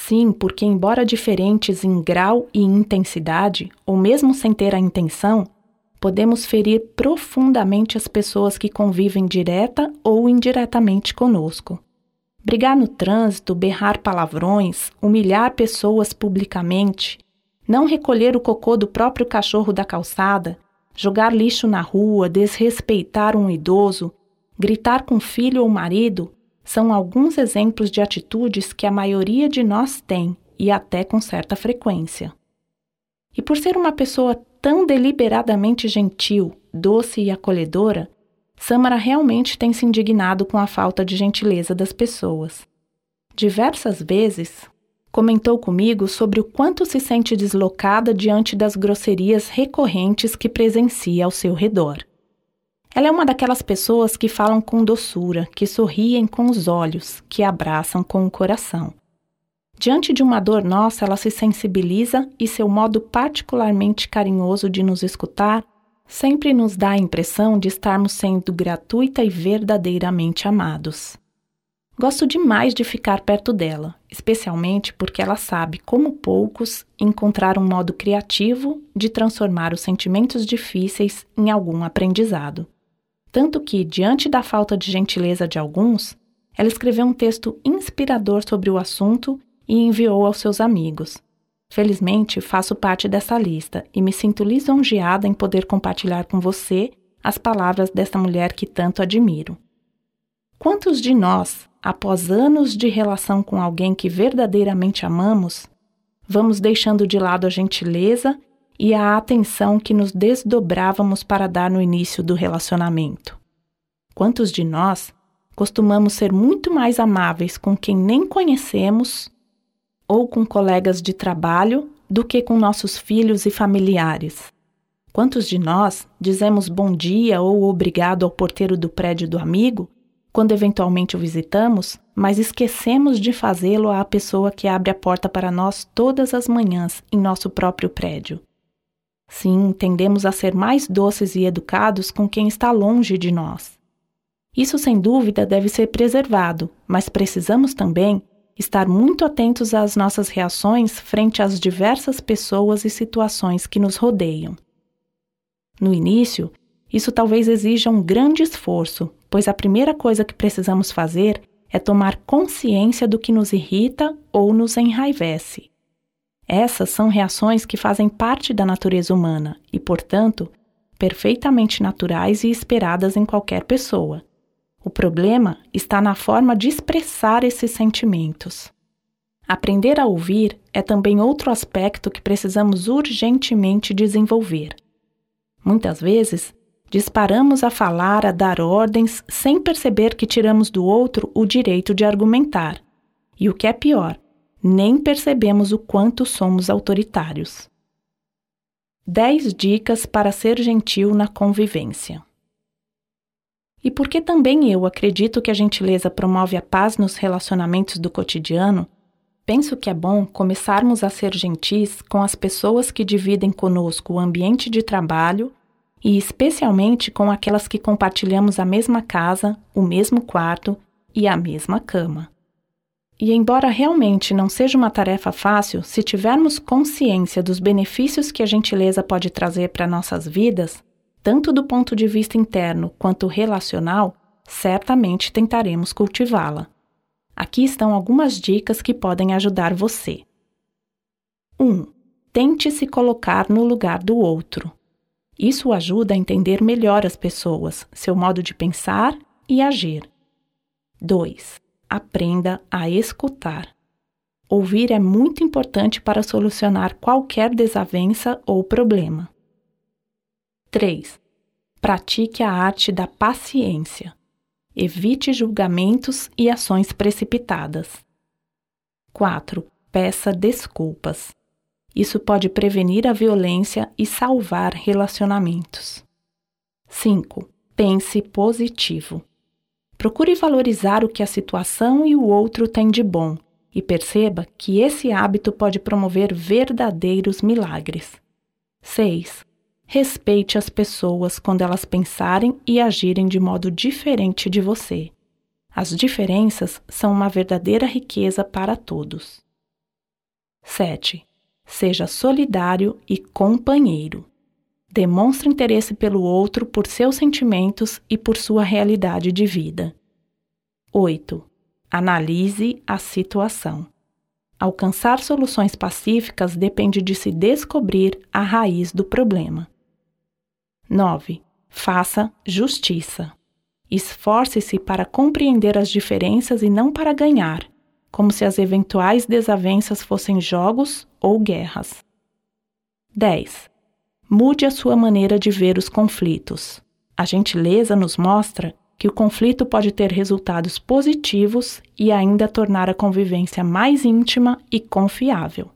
Sim, porque embora diferentes em grau e intensidade, ou mesmo sem ter a intenção, podemos ferir profundamente as pessoas que convivem direta ou indiretamente conosco. Brigar no trânsito, berrar palavrões, humilhar pessoas publicamente, não recolher o cocô do próprio cachorro da calçada, jogar lixo na rua, desrespeitar um idoso, gritar com filho ou marido, são alguns exemplos de atitudes que a maioria de nós tem, e até com certa frequência. E por ser uma pessoa tão deliberadamente gentil, doce e acolhedora, Samara realmente tem se indignado com a falta de gentileza das pessoas. Diversas vezes, comentou comigo sobre o quanto se sente deslocada diante das grosserias recorrentes que presencia ao seu redor. Ela é uma daquelas pessoas que falam com doçura, que sorriem com os olhos, que abraçam com o coração. Diante de uma dor nossa, ela se sensibiliza e seu modo particularmente carinhoso de nos escutar sempre nos dá a impressão de estarmos sendo gratuita e verdadeiramente amados. Gosto demais de ficar perto dela, especialmente porque ela sabe, como poucos, encontrar um modo criativo de transformar os sentimentos difíceis em algum aprendizado. Tanto que, diante da falta de gentileza de alguns, ela escreveu um texto inspirador sobre o assunto e enviou aos seus amigos. Felizmente, faço parte dessa lista e me sinto lisonjeada em poder compartilhar com você as palavras desta mulher que tanto admiro. Quantos de nós, após anos de relação com alguém que verdadeiramente amamos, vamos deixando de lado a gentileza e a atenção que nos desdobrávamos para dar no início do relacionamento? Quantos de nós costumamos ser muito mais amáveis com quem nem conhecemos ou com colegas de trabalho do que com nossos filhos e familiares? Quantos de nós dizemos bom dia ou obrigado ao porteiro do prédio do amigo quando eventualmente o visitamos, mas esquecemos de fazê-lo à pessoa que abre a porta para nós todas as manhãs em nosso próprio prédio? Sim, tendemos a ser mais doces e educados com quem está longe de nós. Isso, sem dúvida, deve ser preservado, mas precisamos também estar muito atentos às nossas reações frente às diversas pessoas e situações que nos rodeiam. No início, isso talvez exija um grande esforço, pois a primeira coisa que precisamos fazer é tomar consciência do que nos irrita ou nos enraivece. Essas são reações que fazem parte da natureza humana e, portanto, perfeitamente naturais e esperadas em qualquer pessoa. O problema está na forma de expressar esses sentimentos. Aprender a ouvir é também outro aspecto que precisamos urgentemente desenvolver. Muitas vezes, disparamos a falar, a dar ordens, sem perceber que tiramos do outro o direito de argumentar. E o que é pior, nem percebemos o quanto somos autoritários. 10 dicas para ser gentil na convivência. E porque também eu acredito que a gentileza promove a paz nos relacionamentos do cotidiano, penso que é bom começarmos a ser gentis com as pessoas que dividem conosco o ambiente de trabalho e especialmente com aquelas que compartilhamos a mesma casa, o mesmo quarto e a mesma cama. E embora realmente não seja uma tarefa fácil, se tivermos consciência dos benefícios que a gentileza pode trazer para nossas vidas, tanto do ponto de vista interno quanto relacional, certamente tentaremos cultivá-la. Aqui estão algumas dicas que podem ajudar você. 1. Tente se colocar no lugar do outro. Isso ajuda a entender melhor as pessoas, seu modo de pensar e agir. 2. Aprenda a escutar. Ouvir é muito importante para solucionar qualquer desavença ou problema. 3. Pratique a arte da paciência. Evite julgamentos e ações precipitadas. 4. Peça desculpas. Isso pode prevenir a violência e salvar relacionamentos. 5. Pense positivo. Procure valorizar o que a situação e o outro têm de bom e perceba que esse hábito pode promover verdadeiros milagres. 6. Respeite as pessoas quando elas pensarem e agirem de modo diferente de você. As diferenças são uma verdadeira riqueza para todos. 7. Seja solidário e companheiro. Demonstre interesse pelo outro por seus sentimentos e por sua realidade de vida. 8. Analise a situação. Alcançar soluções pacíficas depende de se descobrir a raiz do problema. 9. Faça justiça. Esforce-se para compreender as diferenças e não para ganhar, como se as eventuais desavenças fossem jogos ou guerras. 10. Mude a sua maneira de ver os conflitos. A gentileza nos mostra que o conflito pode ter resultados positivos e ainda tornar a convivência mais íntima e confiável.